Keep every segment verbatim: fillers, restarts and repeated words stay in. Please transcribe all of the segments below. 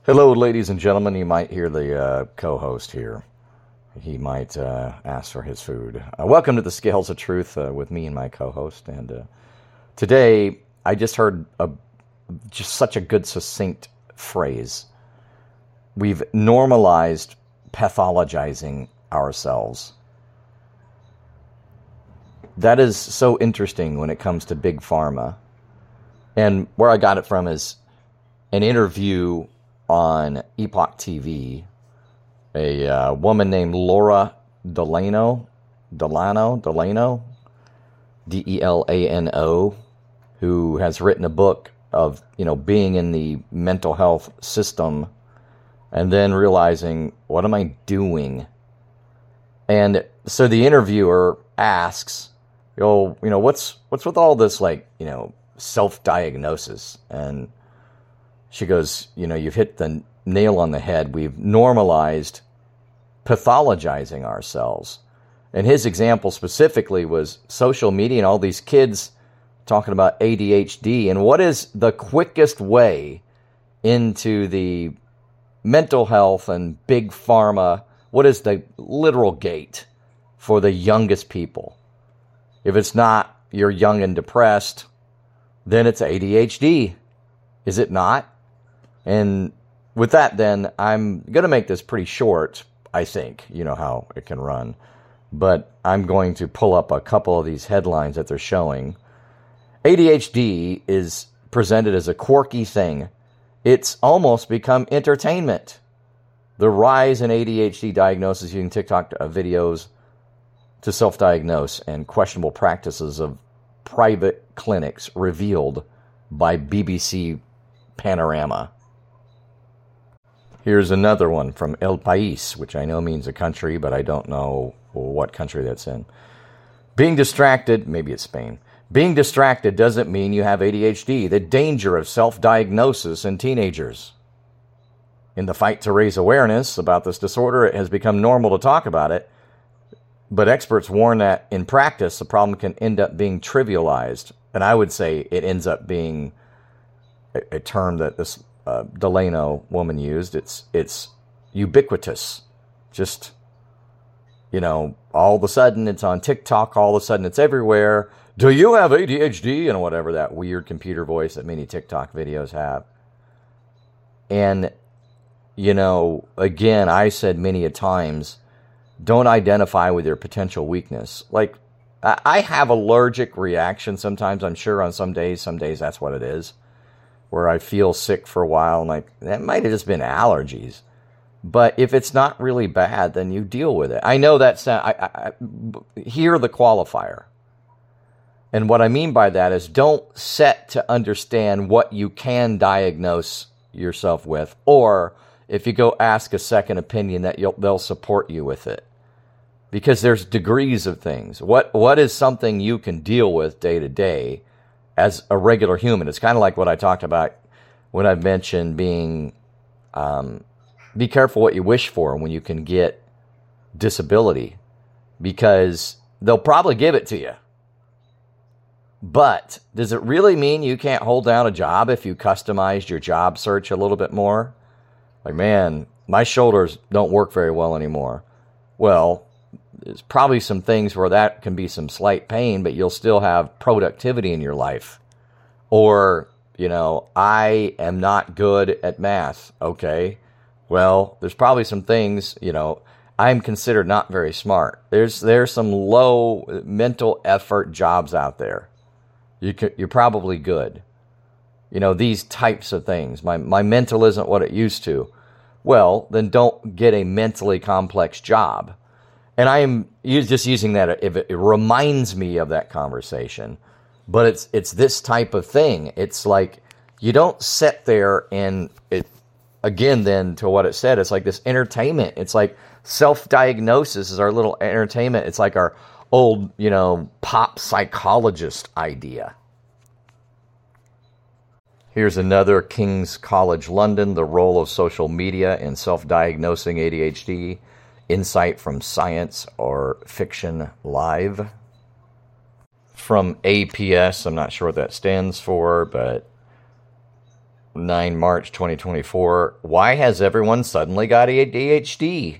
Hello, ladies and gentlemen. You might hear the uh, co-host here. He might uh, ask for his food. Uh, welcome to the Scales of Truth uh, with me and my co-host. And uh, today, I just heard a, just such a good, succinct phrase. We've normalized pathologizing ourselves. That is so interesting when it comes to Big Pharma. And where I got it from is an interview on Epoch T V, a uh, woman named Laura Delano, Delano, Delano, D E L A N O, who has written a book of, you know, being in the mental health system and then realizing, what am I doing? And so the interviewer asks, you know, you know, what's what's with all this, like, you know, self-diagnosis? And she goes, you know, you've hit the nail on the head. We've normalized pathologizing ourselves. And his example specifically was social media and all these kids talking about A D H D. And what is the quickest way into the mental health and Big Pharma? What is the literal gate for the youngest people? If it's not you're young and depressed, then it's A D H D. Is it not? And with that, then, I'm going to make this pretty short, I think. You know how it can run. But I'm going to pull up a couple of these headlines that they're showing. A D H D is presented as a quirky thing. It's almost become entertainment. The rise in A D H D diagnosis using TikTok videos to self-diagnose and questionable practices of private clinics revealed by B B C Panorama. Here's another one from El País, which I know means a country, but I don't know what country that's in. Being distracted, maybe it's Spain. Being distracted doesn't mean you have A D H D. The danger of self-diagnosis in teenagers. In the fight to raise awareness about this disorder, it has become normal to talk about it, but experts warn that in practice, the problem can end up being trivialized. And I would say it ends up being a, a term that this Uh, Delano woman used. It's it's ubiquitous. Just, you know, all of a sudden it's on TikTok, all of a sudden it's everywhere. Do you have A D H D? And whatever that weird computer voice that many TikTok videos have. And, you know, again, I said many a times, don't identify with your potential weakness. Like, I have allergic reaction sometimes, I'm sure on some days, some days that's what it is, where I feel sick for a while, and like, that might have just been allergies. But if it's not really bad, then you deal with it. I know that's, I, I, I hear the qualifier. And what I mean by that is don't set to understand what you can diagnose yourself with, or if you go ask a second opinion, that you'll, they'll support you with it. Because there's degrees of things. What What is something you can deal with day to day as a regular human? It's kind of like what I talked about when I mentioned being, um, be careful what you wish for when you can get disability, because they'll probably give it to you. But does it really mean you can't hold down a job if you customized your job search a little bit more? Like, man, my shoulders don't work very well anymore. Well, there's probably some things where that can be some slight pain, but you'll still have productivity in your life. Or, you know, I am not good at math. Okay, well, there's probably some things, you know, I'm considered not very smart. There's there's some low mental effort jobs out there. You could, you're probably good. You know, these types of things. My my mental isn't what it used to. Well, then don't get a mentally complex job. And I am just using that if it reminds me of that conversation. But it's it's this type of thing. It's like you don't sit there and it again then to what it said, it's like this entertainment. It's like self-diagnosis is our little entertainment. It's like our old, you know, pop psychologist idea. Here's another King's College London, the role of social media in self-diagnosing A D H D. Insight from Science or Fiction Live. From A P S, I'm not sure what that stands for, but nine March twenty twenty-four. Why has everyone suddenly got A D H D?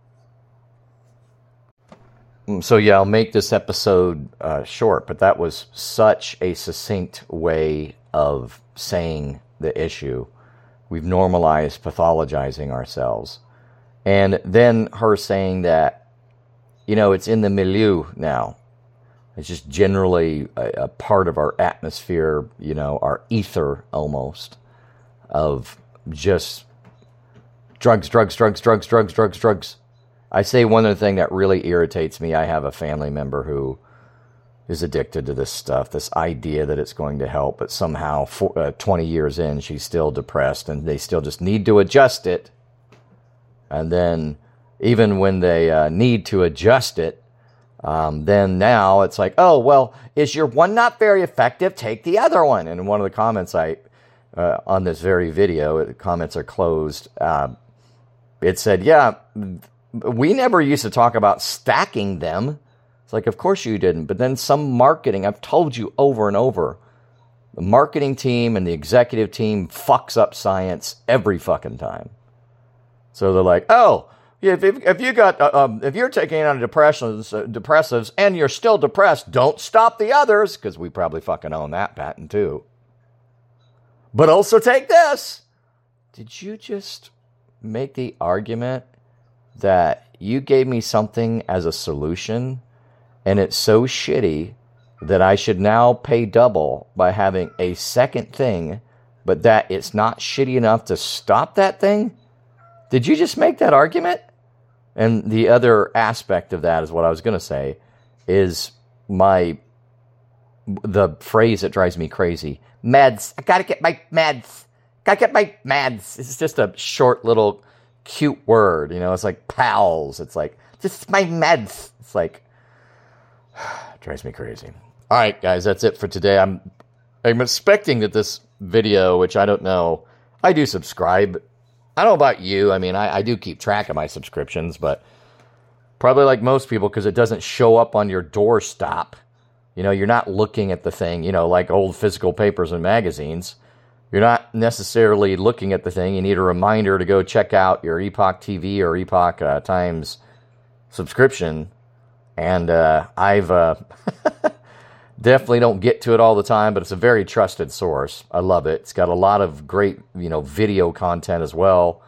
So yeah, I'll make this episode uh, short, but that was such a succinct way of saying the issue. We've normalized pathologizing ourselves. And then her saying that, you know, it's in the milieu now. It's just generally a, a part of our atmosphere, you know, our ether almost, of just drugs, drugs, drugs, drugs, drugs, drugs, drugs. I say one other thing that really irritates me. I have a family member who is addicted to this stuff, this idea that it's going to help, but somehow for, uh, twenty years in, she's still depressed, and they still just need to adjust it. And then even when they uh, need to adjust it, Um, then now it's like, oh, well, is your one not very effective? Take the other one. And in one of the comments I, uh, on this very video, the comments are closed. Uh, it said, yeah, we never used to talk about stacking them. It's like, of course you didn't. But then some marketing, I've told you over and over, the marketing team and the executive team fucks up science every fucking time. So they're like, oh, If, if if you got uh, um, if you're taking antidepressants, uh, depressives, and you're still depressed, don't stop the others, because we probably fucking own that patent too. But also take this. Did you just make the argument that you gave me something as a solution, and it's so shitty that I should now pay double by having a second thing, but that it's not shitty enough to stop that thing? Did you just make that argument? And the other aspect of that is what I was going to say is my, the phrase that drives me crazy. Meds. I got to get my meds. Got to get my meds. It's just a short little cute word. You know, it's like pals. It's like, just my meds. It's like, it drives me crazy. All right, guys, that's it for today. I'm, I'm expecting that this video, which I don't know, I do subscribe. I don't know about you. I mean, I, I do keep track of my subscriptions, but probably like most people, because it doesn't show up on your doorstop. You know, you're not looking at the thing, you know, like old physical papers and magazines. You're not necessarily looking at the thing. You need a reminder to go check out your Epoch T V or Epoch uh, Times subscription. And uh, I've uh, definitely don't get to it all the time, but it's a very trusted source. I love it. It's got a lot of great, you know, video content as well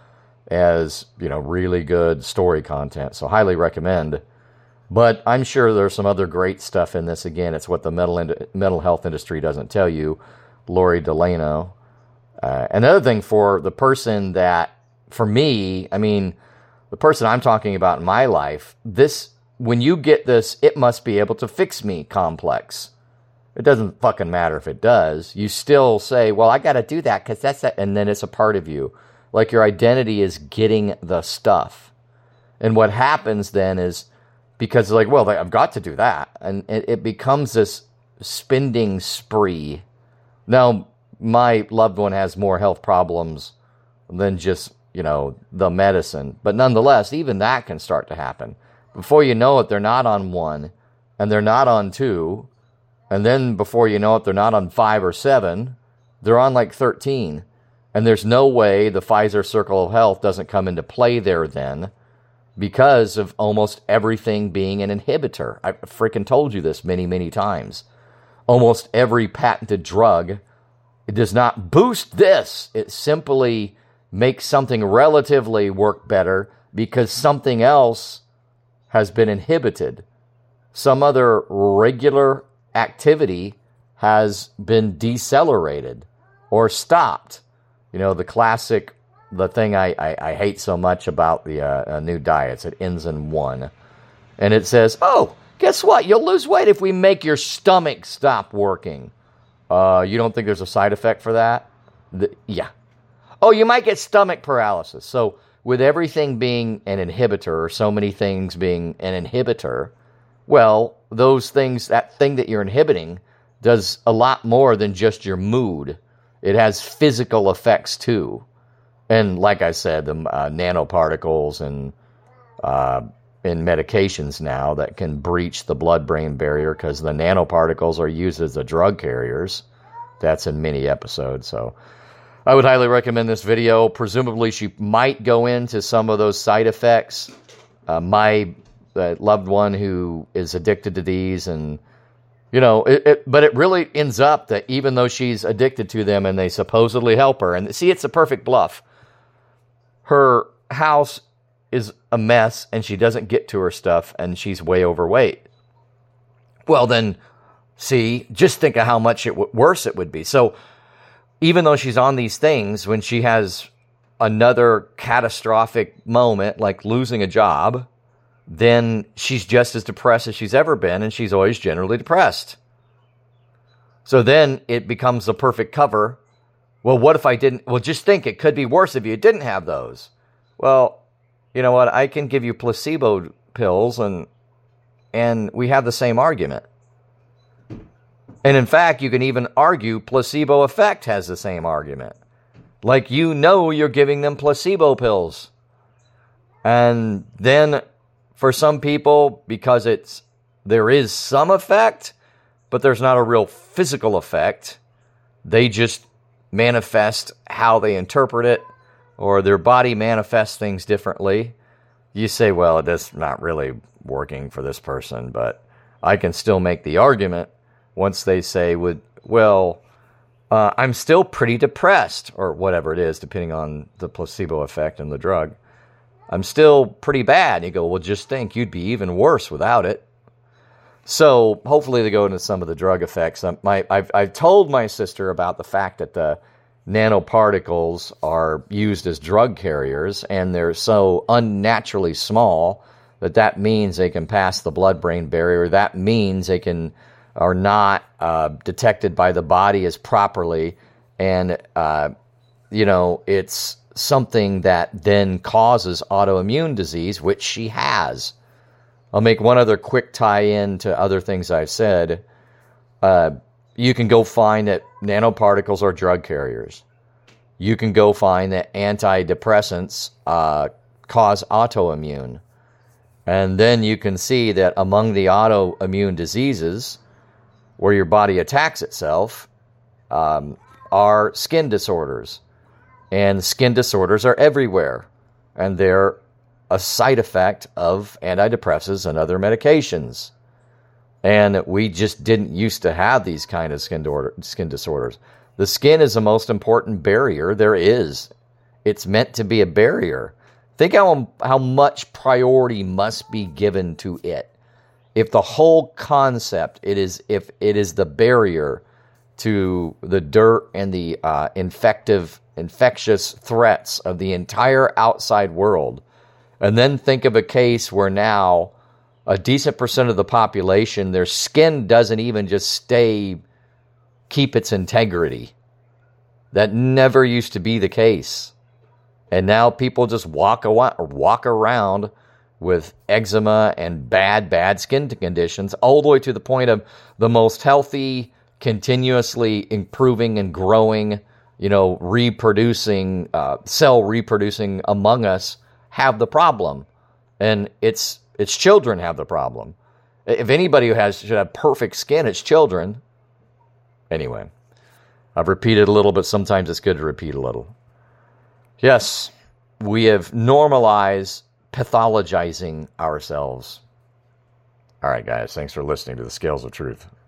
as, you know, really good story content. So highly recommend. But I'm sure there's some other great stuff in this. Again, it's what the mental ind- mental health industry doesn't tell you. Lori Delano. Uh, another thing for the person that, for me, I mean, the person I'm talking about in my life, this, when you get this, it must be able to fix me complex. It doesn't fucking matter if it does. You still say, well, I got to do that because that's that. And then it's a part of you. Like your identity is getting the stuff. And what happens then is, because like, well, I've got to do that. And it, it becomes this spending spree. Now, my loved one has more health problems than just, you know, the medicine. But nonetheless, even that can start to happen. Before you know it, they're not on one, and they're not on two. And then before you know it, they're not on five or seven. They're on like thirteen. And there's no way the Pfizer Circle of Health doesn't come into play there then, because of almost everything being an inhibitor. I've freaking told you this many, many times. Almost every patented drug, it does not boost this. It simply makes something relatively work better because something else has been inhibited. Some other regular activity has been decelerated or stopped. You know, the classic, the thing I, I, I hate so much about the uh, uh, new diets, it ends in one. And it says, oh, guess what? You'll lose weight if we make your stomach stop working. Uh, you don't think there's a side effect for that? The, yeah. Oh, you might get stomach paralysis. So with everything being an inhibitor, or so many things being an inhibitor, well, those things, that thing that you're inhibiting does a lot more than just your mood. It has physical effects too. And like I said, the uh, nanoparticles and uh, in medications now that can breach the blood-brain barrier because the nanoparticles are used as the drug carriers. That's in many episodes. So I would highly recommend this video. Presumably, she might go into some of those side effects. Uh, my uh, loved one who is addicted to these, and you know, it, it, but it really ends up that even though she's addicted to them and they supposedly help her, and see, it's a perfect bluff. Her house is a mess, and she doesn't get to her stuff, and she's way overweight. Well, then, see, just think of how much it w- worse it would be. So, even though she's on these things, when she has another catastrophic moment, like losing a job, then she's just as depressed as she's ever been, and she's always generally depressed. So then it becomes the perfect cover. Well, what if I didn't? Well, just think, it could be worse if you didn't have those. Well, you know what? I can give you placebo pills, and and we have the same argument. And in fact, you can even argue placebo effect has the same argument. Like, you know you're giving them placebo pills. And then for some people, because it's there is some effect, but there's not a real physical effect, they just manifest how they interpret it, or their body manifests things differently. You say, well, that's not really working for this person, but I can still make the argument once they say, well, uh, I'm still pretty depressed, or whatever it is, depending on the placebo effect and the drug. I'm still pretty bad. And you go, well, just think, you'd be even worse without it. So hopefully they go into some of the drug effects. Um, my, I've, I've told my sister about the fact that the nanoparticles are used as drug carriers, and they're so unnaturally small that that means they can pass the blood-brain barrier. That means they can are not uh, detected by the body as properly, and uh, you know, it's something that then causes autoimmune disease, which she has. I'll make one other quick tie-in to other things I've said. Uh, you can go find that nanoparticles are drug carriers. You can go find that antidepressants uh, cause autoimmune. And then you can see that among the autoimmune diseases where your body attacks itself um, are skin disorders. And skin disorders are everywhere. And they're a side effect of antidepressants and other medications. And we just didn't used to have these kind of skin, order, skin disorders. The skin is the most important barrier there is. It's meant to be a barrier. Think how, how much priority must be given to it. If the whole concept, it is if it is the barrier to the dirt and the uh, infective, infectious threats of the entire outside world, and then think of a case where now a decent percent of the population, their skin doesn't even just stay, keep its integrity. That never used to be the case. And now people just walk, awa- walk around with eczema and bad, bad skin conditions, all the way to the point of the most healthy, continuously improving and growing, you know, reproducing, uh, cell reproducing among us have the problem. And it's it's children have the problem. If anybody who has should have perfect skin, it's children. Anyway, I've repeated a little, but sometimes it's good to repeat a little. Yes, we have normalized pathologizing ourselves. All right, guys, thanks for listening to the Scales of Truth.